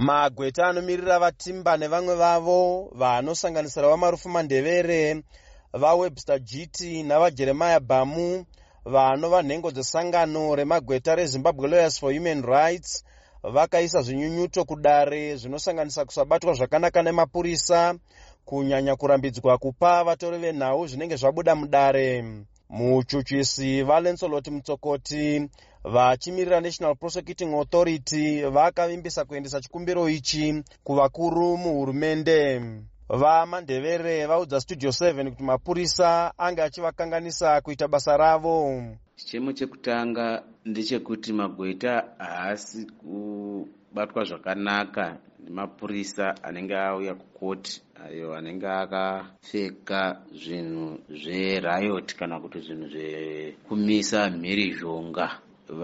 Magweta anomirira vatimba nevamwe vavo vanosanganisira vaMarufu Mandevere, vaWebster Giti navaJeremiah Bamu vanova nhengo dzesangano remagweta reZimbabwe Lawyers for Human Rights vakaisa zvinyunyuto kudare zvinosanganisa kusabatwa zvakanaka nemapurisa, kunyanya kurambidzwa kupa vatori venhau zvinenge zvabuda mudare. Muchuchisi Valensolot Mutsokoti vachimirira National Prosecuting Authority vakavimbisa kuendesa chikumbiro ichi kuvakuru muhurumende. VaMandevere vaudza Studio 7 kuti mapurisa anga achivakanganisa kuita basa ravo. Chichemo chekutanga ndechekuti magweta haasi kubatwa zvakanaka nemapurisa anenge auya kukoti, ayo anenge akapfeka zvinhu zverayoti kana kuti zvinhu zvekumisa mhirizhonga.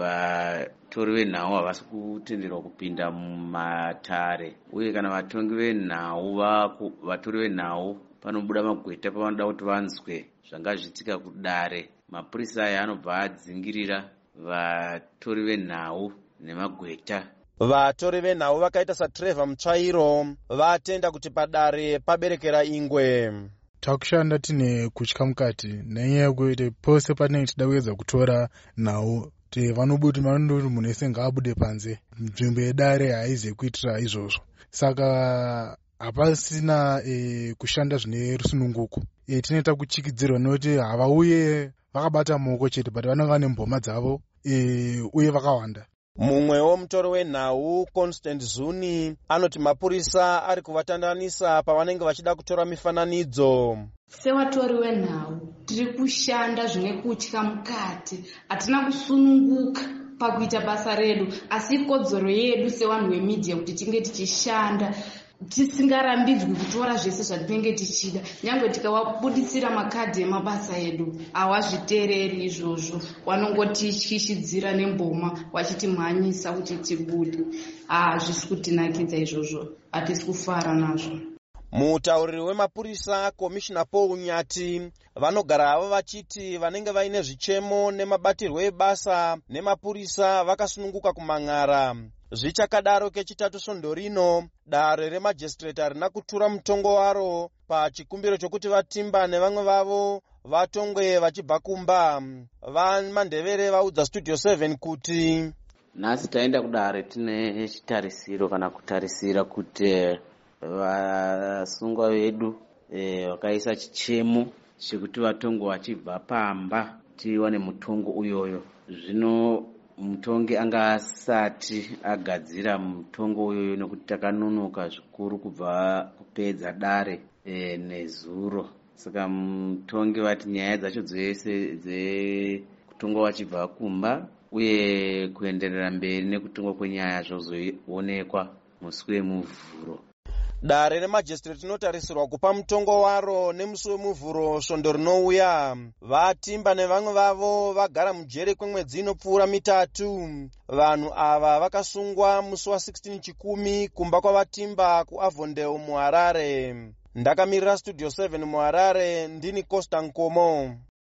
Vatori venhau havasi kutenderwa kupinda mumatare, uye kana vatongi venhau vatori venhau panobuda magweta pavanoda kuti vanzwe zvangazviitika kudare, mapurisa aya anobva adzingirira vatori venhau nemagweta. Vatori venhau vakaita saTrevor Mutsvairo vatenda kuti padare paberekera ingwe. Takushanda tine kutya mukati nenyaya yekuti pose patinenge tichida kuedza kutora nhau vanobuti manoti munhu ese ngaabude panze, nzvimbo yedare haizi kuitira izvozvo. Saka hapasina kushanda zvine rusununguko. Tinoita kuchikidzirwa nekuti havauye vakabata maoko chete, but vanenge vane mboma dzavo uye vakawanda. Mumwewo mutori wenhau Constant Zuni anoti mapurisa ari kuvatandanisa pavanenge vachida kutora mifananidzo. Sevatori wenhau tiri kushanda zvine kutya mukati, hatina kusununguka pakuita basa redu, asi ikodzero yedu sevanhu vemedia kuti tinge tichishanda tisingarambidzwi kutora zvese zvatinenge tichida. Nyange tikavabuditsira makadhi emabasa edu hawazviteereri izvozvo, wanongotityishidzira nemboma vachitimhanyisa kuti tibude. Hazvisi kutinakidza izvozvo, hatisi kufara nazvo. Mutauriri wemapurisa Komishina Paul Nyati vanogara havo vachiti vanenge vaine zvichemo nemabatirwo ebasa nemapurisa vakasununguka kumang'ara. Zvichakadaro kechitatu svondo rino, dare remajistrate harina kutura mutongo waro pachikumbiro chokuti vatimba nevamwe vavo vatongwe vachibva kumba. VaMandevere vaudza Studio 7 kuti nhasi taenda kudare tine chitarisiro kana kutarisira kuti vasungwa vedu vakaisa chichemo chekuti vatongwe vachibva pamba tiwane mutongo uyoyo. Zvino mutongi anga asati agadzira mutongo uyoyo nekuti takanonoka zvikuru kubva kupedza dare nezuro. Saka mutongi vati nyaya dzacho dzese dzekutongwa vachibva kumba uye kuenderera mberi nekutongwa kwenyaya zvozoonekwa musi wemuvhuro. Dare remajistrate rinotarisirwa kupa mutongo waro nemusi wemuvhuro svondo rinouya. Vatimba nevamwe vavo vagara mujere kwemwedzi inopfuura mitatu. Vanhu ava vakasungwa musi wa16 Chikumi kumba kwavatimba kuAvondale muHarare. Ndakamirira Studio 7 muHarare ndini Costa Nkomo.